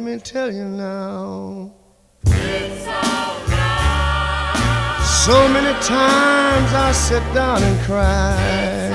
me tell you now. It's alright. So many times I sit down and cry.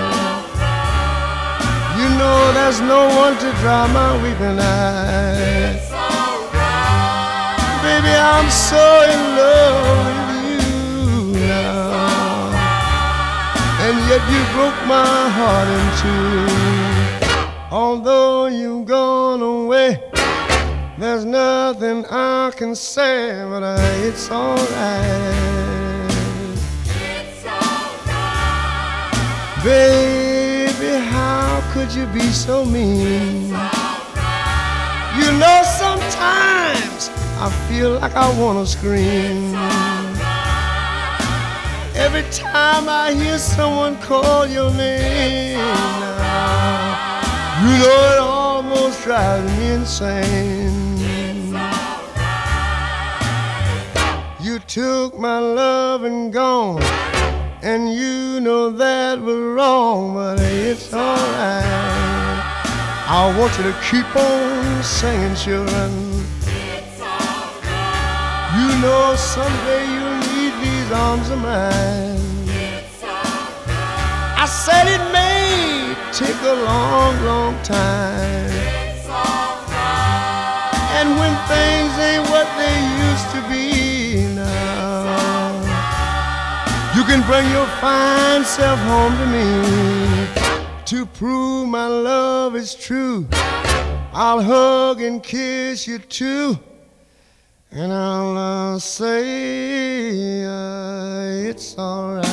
You know there's no one to dry my weeping eyes. It's alright. Baby, I'm so in love with you now. And yet you broke my heart in two. Although you've gone away, there's nothing I can say, but it's alright. It's alright. Baby, how could you be so mean? It's alright. You know sometimes I feel like I wanna scream. Every time I hear someone call your name now, you know it almost drives me insane. You took my love and gone, and you know that was wrong, but it's alright. I want you to keep on singing, children. It's alright. You know someday you'll need these arms of mine. It's alright. I said it may take a long, long time, It's alright. and when things ain't what they used to be now, you can bring your fine self home to me. To prove my love is true, I'll hug and kiss you too, and I'll say it's alright.